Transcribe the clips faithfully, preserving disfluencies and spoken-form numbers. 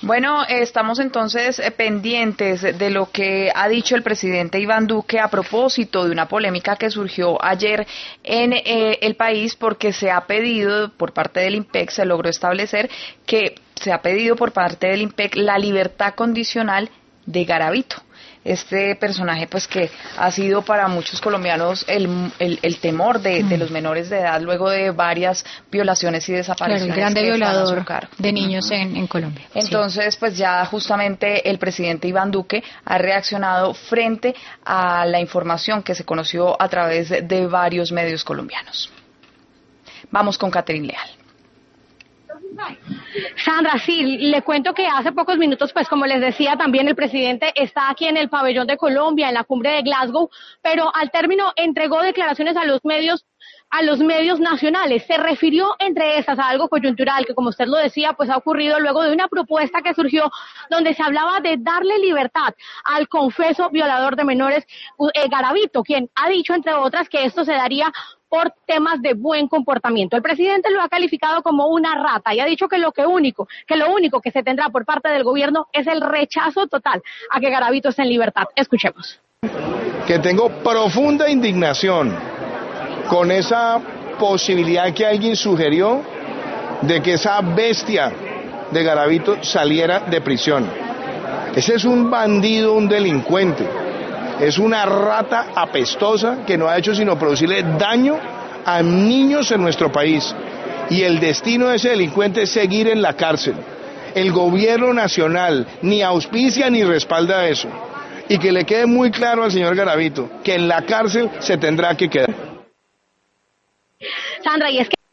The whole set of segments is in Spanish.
Bueno, eh, estamos entonces eh, pendientes de lo que ha dicho el presidente Iván Duque a propósito de una polémica que surgió ayer en eh, el país, porque se ha pedido por parte del IMPEC, se logró establecer que se ha pedido por parte del IMPEC la libertad condicional de Garavito. Este personaje pues que ha sido para muchos colombianos el, el, el temor de, mm. de los menores de edad luego de varias violaciones y desapariciones. Claro, el grande violador de niños en, en Colombia. Entonces sí. pues ya justamente el presidente Iván Duque ha reaccionado frente a la información que se conoció a través de, de varios medios colombianos. Vamos con Catherine Leal. Sandra, sí, le cuento que hace pocos minutos, pues como les decía, también el presidente está aquí en el pabellón de Colombia, en la cumbre de Glasgow, pero al término entregó declaraciones a los medios a los medios nacionales. Se refirió entre esas a algo coyuntural que, como usted lo decía, pues ha ocurrido luego de una propuesta que surgió donde se hablaba de darle libertad al confeso violador de menores, eh, Garavito, quien ha dicho, entre otras, que esto se daría por temas de buen comportamiento. El presidente lo ha calificado como una rata y ha dicho que lo que único, que lo único que se tendrá por parte del gobierno es el rechazo total a que Garavito esté en libertad. Escuchemos. Que tengo profunda indignación con esa posibilidad que alguien sugirió de que esa bestia de Garavito saliera de prisión. Ese es un bandido, un delincuente. Es una rata apestosa que no ha hecho sino producirle daño a niños en nuestro país. Y el destino de ese delincuente es seguir en la cárcel. El gobierno nacional ni auspicia ni respalda eso. Y que le quede muy claro al señor Garavito que en la cárcel se tendrá que quedar. Sandra, y es que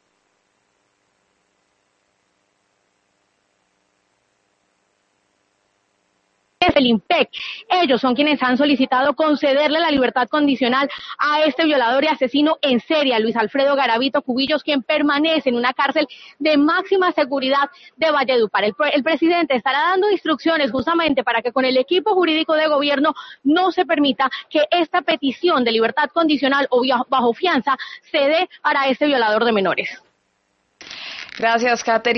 es el IMPEC. Ellos son quienes han solicitado concederle la libertad condicional a este violador y asesino en serie, Luis Alfredo Garavito Cubillos, quien permanece en una cárcel de máxima seguridad de Valledupar. El, el presidente estará dando instrucciones justamente para que con el equipo jurídico de gobierno no se permita que esta petición de libertad condicional o bajo fianza se dé para este violador de menores. Gracias, Catherine.